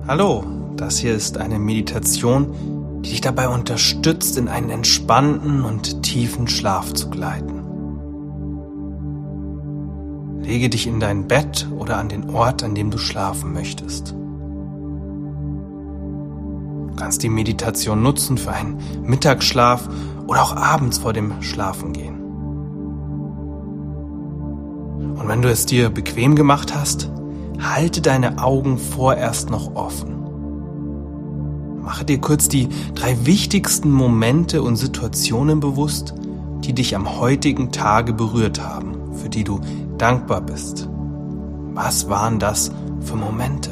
Hallo, das hier ist eine Meditation, die dich dabei unterstützt, in einen entspannten und tiefen Schlaf zu gleiten. Lege dich in dein Bett oder an den Ort, an dem du schlafen möchtest. Du kannst die Meditation nutzen für einen Mittagsschlaf oder auch abends vor dem Schlafengehen. Und wenn du es dir bequem gemacht hast, halte deine Augen vorerst noch offen. Mache dir kurz die 3 wichtigsten Momente und Situationen bewusst, die dich am heutigen Tage berührt haben, für die du dankbar bist. Was waren das für Momente?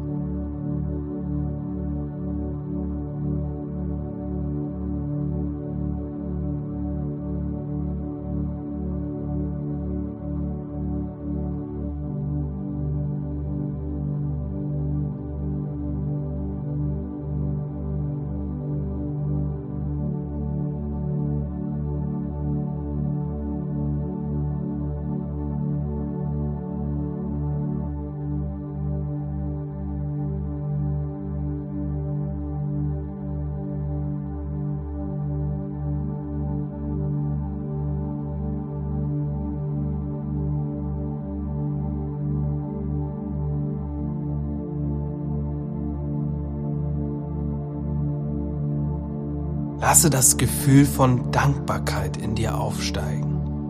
Lasse das Gefühl von Dankbarkeit in dir aufsteigen.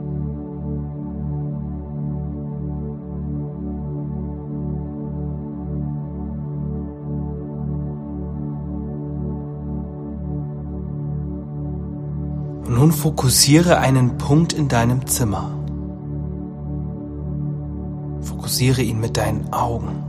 Und nun fokussiere einen Punkt in deinem Zimmer. Fokussiere ihn mit deinen Augen.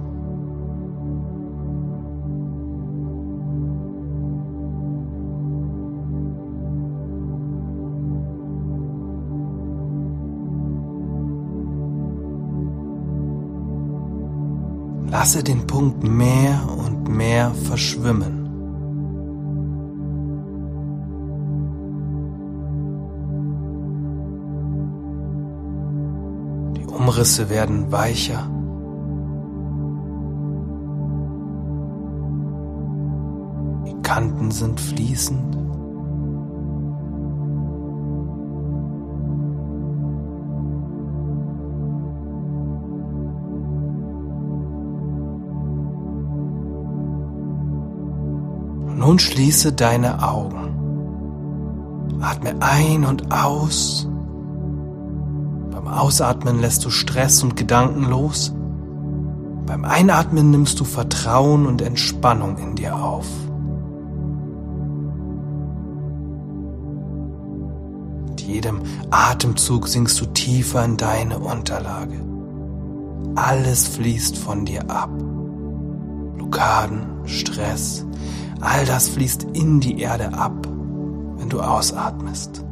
Lasse den Punkt mehr und mehr verschwimmen. Die Umrisse werden weicher. Die Kanten sind fließend. Nun schließe deine Augen. Atme ein und aus. Beim Ausatmen lässt du Stress und Gedanken los. Beim Einatmen nimmst du Vertrauen und Entspannung in dir auf. Mit jedem Atemzug sinkst du tiefer in deine Unterlage. Alles fließt von dir ab. Blockaden, Stress, all das fließt in die Erde ab, wenn du ausatmest.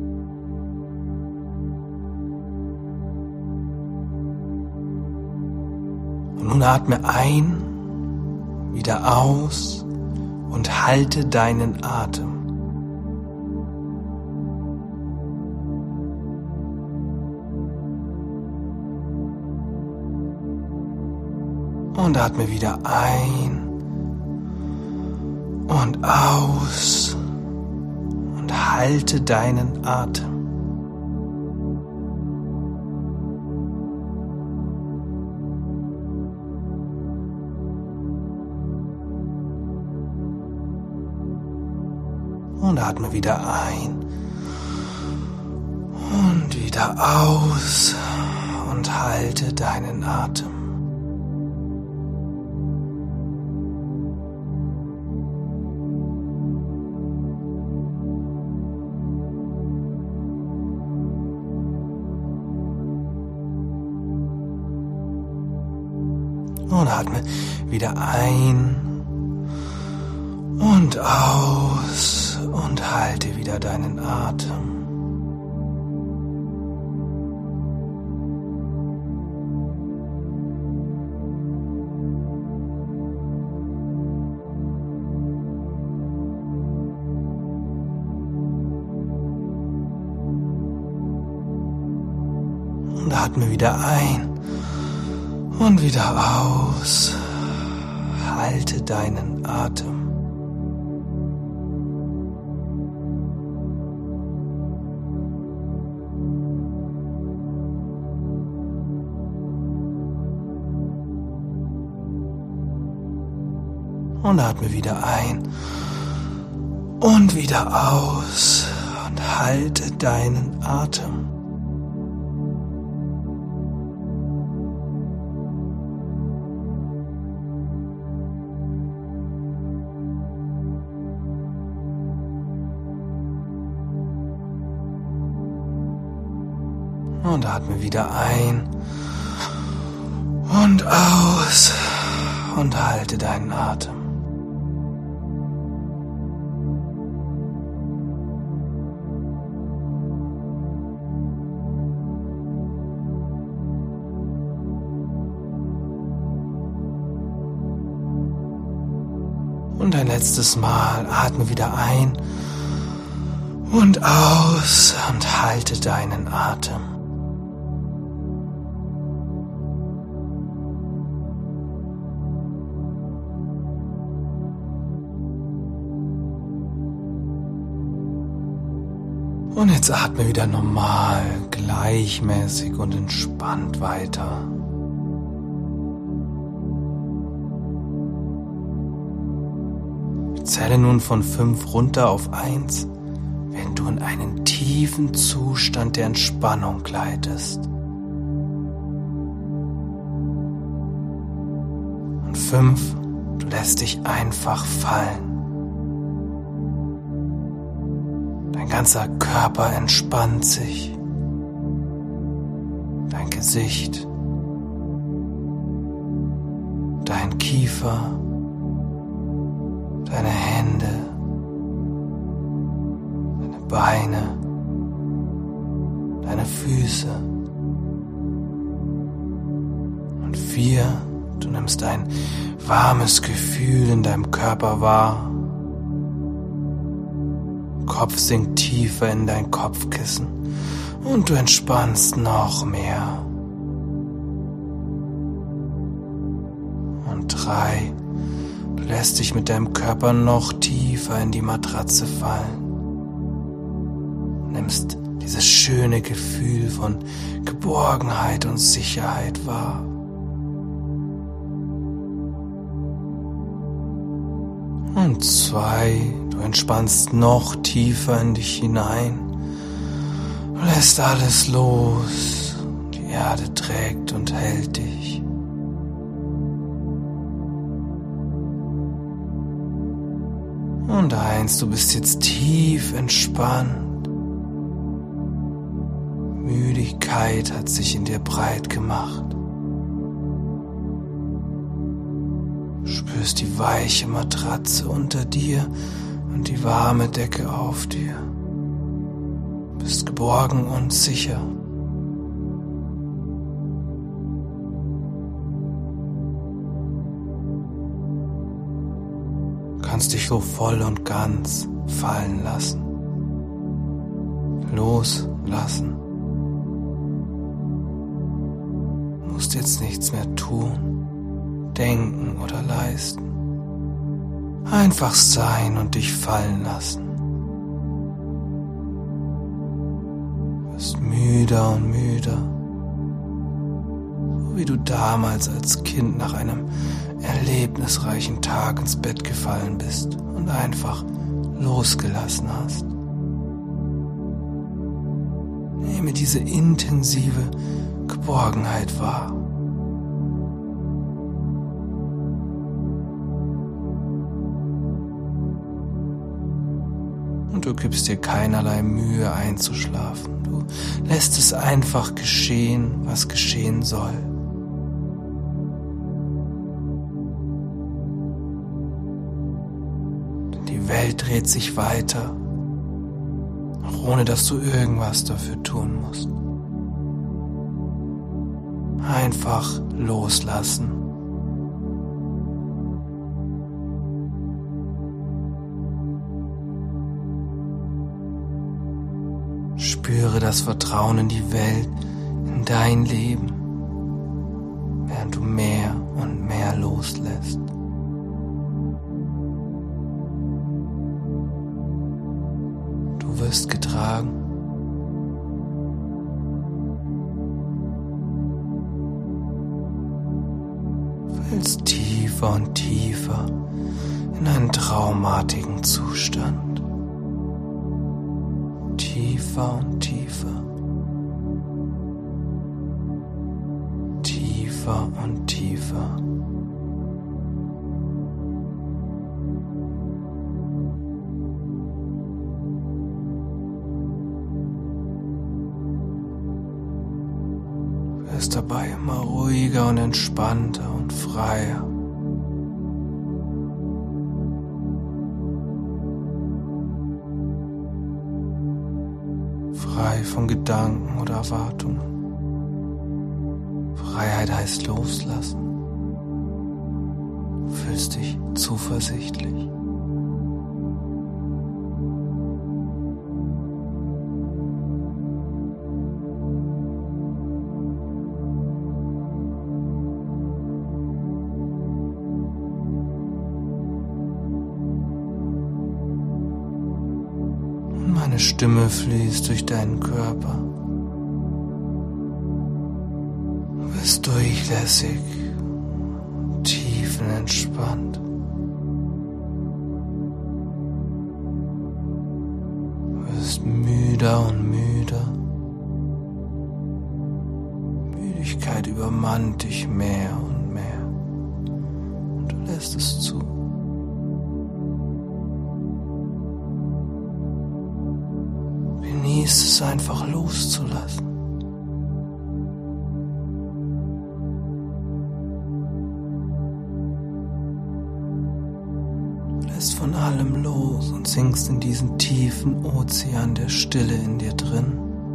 Und nun atme ein, wieder aus und halte deinen Atem. Und atme wieder ein und aus und halte deinen Atem. Und atme wieder ein und wieder aus und halte deinen Atem. Und atme wieder ein und aus und halte wieder deinen Atem. Und atme wieder ein und wieder aus. halte deinen Atem. Und atme wieder ein und wieder aus und halte deinen Atem. Und atme wieder ein und aus und halte deinen Atem. Und ein letztes Mal atme wieder ein und aus und halte deinen Atem. Und jetzt atme wieder normal, gleichmäßig und entspannt weiter. Zähle nun von 5 runter auf 1, wenn du in einen tiefen Zustand der Entspannung gleitest. Und 5, du lässt dich einfach fallen. Dein ganzer Körper entspannt sich. Dein Gesicht, dein Kiefer, deine Hände, deine Beine, deine Füße. Und 4, du nimmst ein warmes Gefühl in deinem Körper wahr. Kopf sinkt tiefer in dein Kopfkissen und du entspannst noch mehr. Und 3, du lässt dich mit deinem Körper noch tiefer in die Matratze fallen. Nimmst dieses schöne Gefühl von Geborgenheit und Sicherheit wahr. Und 2, du entspannst noch tiefer in dich hinein. Du lässt alles los. Die Erde trägt und hält dich. Und 1, du bist jetzt tief entspannt. Müdigkeit hat sich in dir breit gemacht. Du spürst die weiche Matratze unter dir und die warme Decke auf dir. Du bist geborgen und sicher. Du kannst dich so voll und ganz fallen lassen. Loslassen. Du musst jetzt nichts mehr tun, denken oder leisten. Einfach sein und dich fallen lassen. Du wirst müder und müder, so wie du damals als Kind nach einem erlebnisreichen Tag ins Bett gefallen bist und einfach losgelassen hast. Nehme diese intensive Geborgenheit wahr. Und du gibst dir keinerlei Mühe einzuschlafen. Du lässt es einfach geschehen, was geschehen soll. Denn die Welt dreht sich weiter, auch ohne dass du irgendwas dafür tun musst. Einfach loslassen. Spüre das Vertrauen in die Welt, in dein Leben, während du mehr und mehr loslässt. wirst getragen. Fällst tiefer und tiefer in einen traumartigen Zustand. Tiefer und tiefer. Tiefer und tiefer. Du wirst dabei immer ruhiger und entspannter und freier. Frei von Gedanken oder Erwartungen. Freiheit heißt loslassen. Du fühlst dich zuversichtlich. Und meine Stimme fließt durch deinen Körper. Du bist durchlässig, tiefenentspannt. Du wirst müder und müder. Müdigkeit übermannt dich mehr und mehr. Und du lässt es zu. Genieß es einfach loszulassen. Lässt von allem los und sinkst in diesen tiefen Ozean der Stille in dir drin.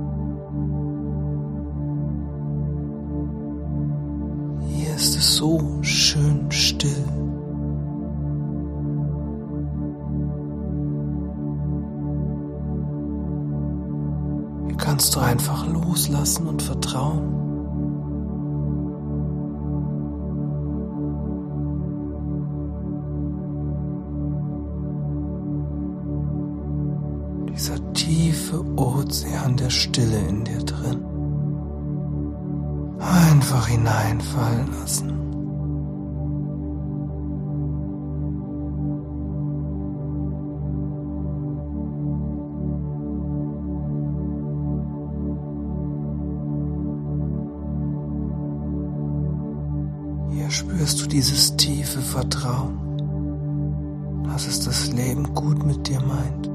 Hier ist es so schön still. Hier kannst du einfach loslassen und vertrauen. Dieser tiefe Ozean der Stille in dir drin. Einfach hineinfallen lassen. Hier spürst du dieses tiefe Vertrauen, dass es das Leben gut mit dir meint.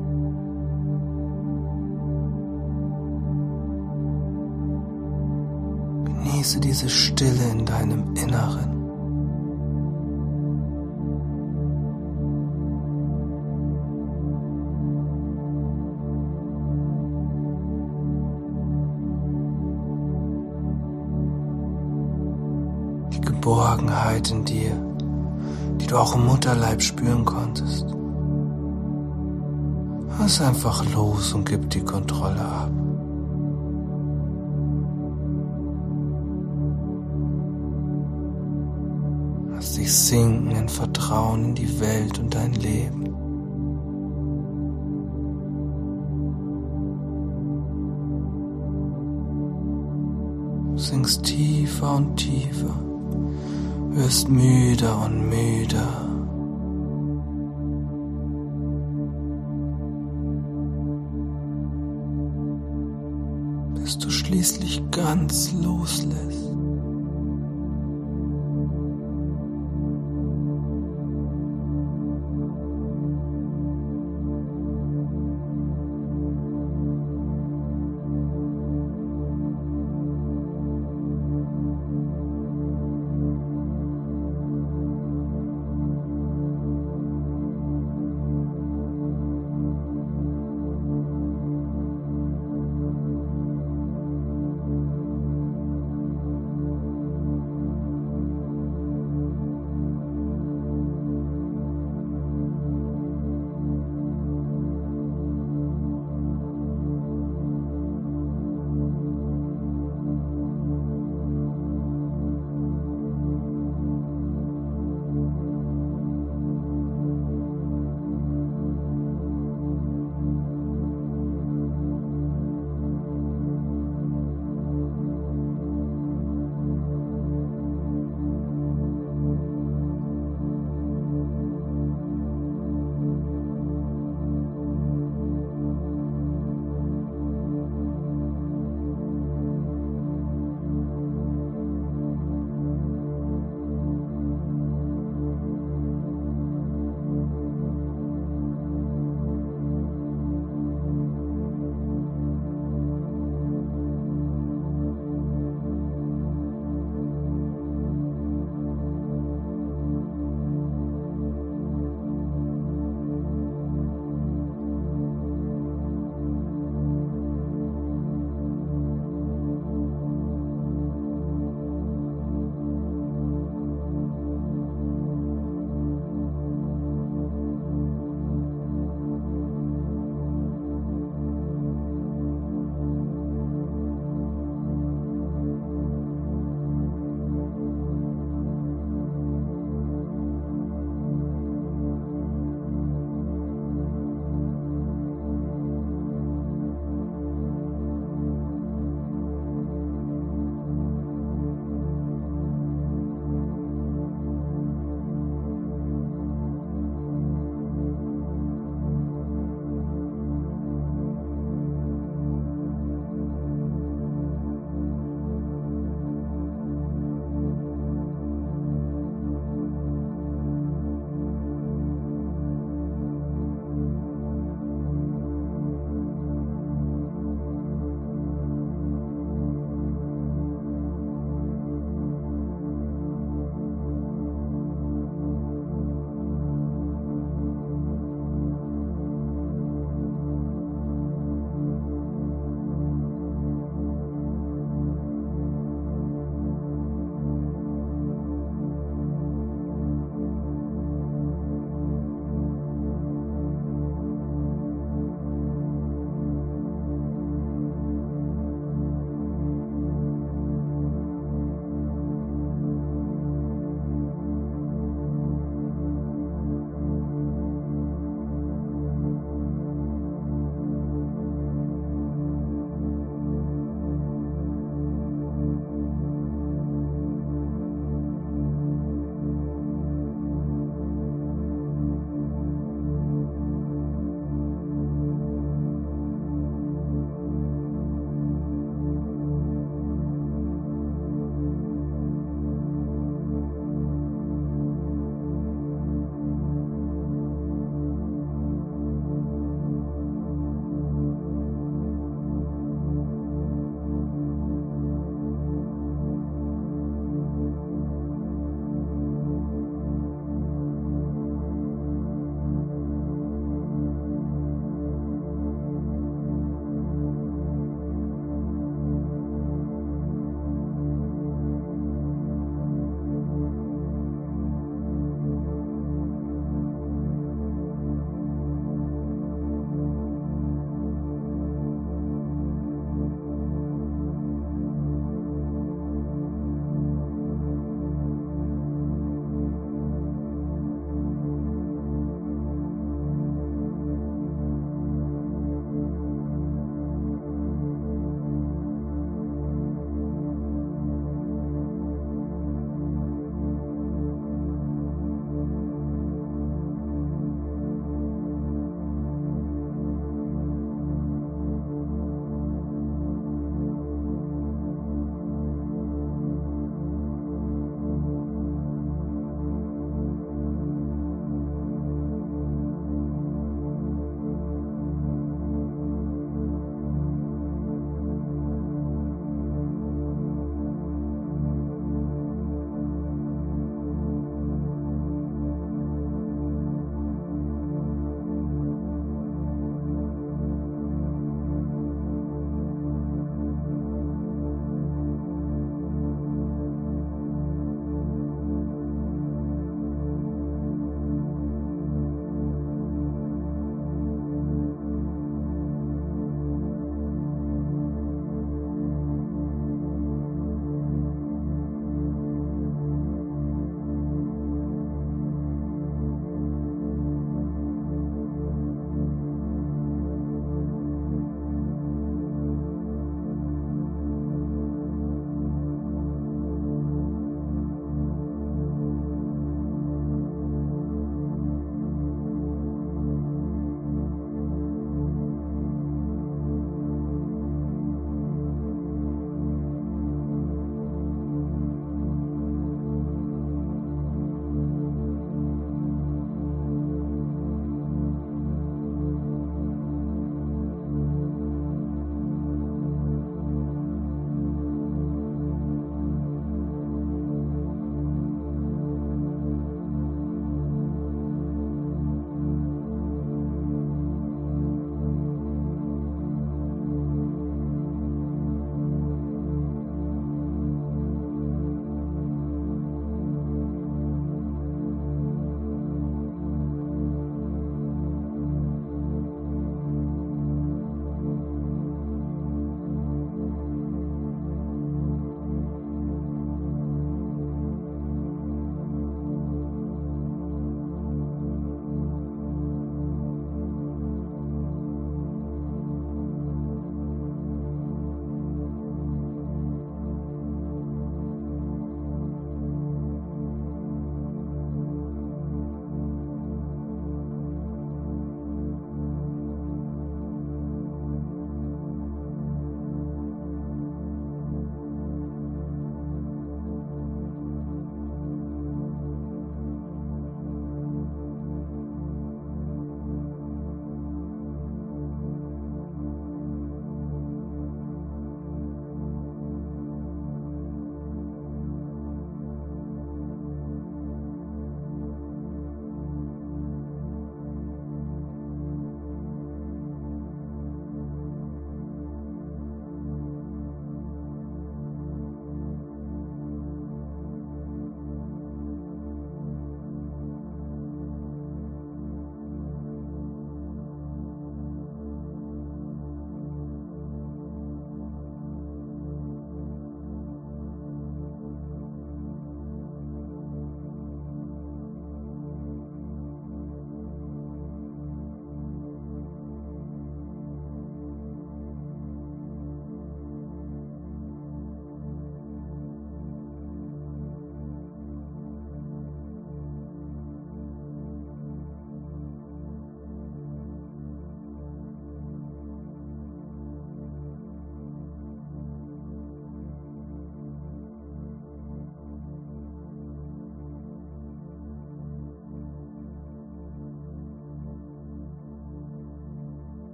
Genieße diese Stille in deinem Inneren. Die Geborgenheit in dir, die du auch im Mutterleib spüren konntest. Lass einfach los und gib die Kontrolle ab. Lass dich sinken in Vertrauen in die Welt und dein Leben. Du sinkst tiefer und tiefer, wirst müder und müder. Bis du schließlich ganz loslässt.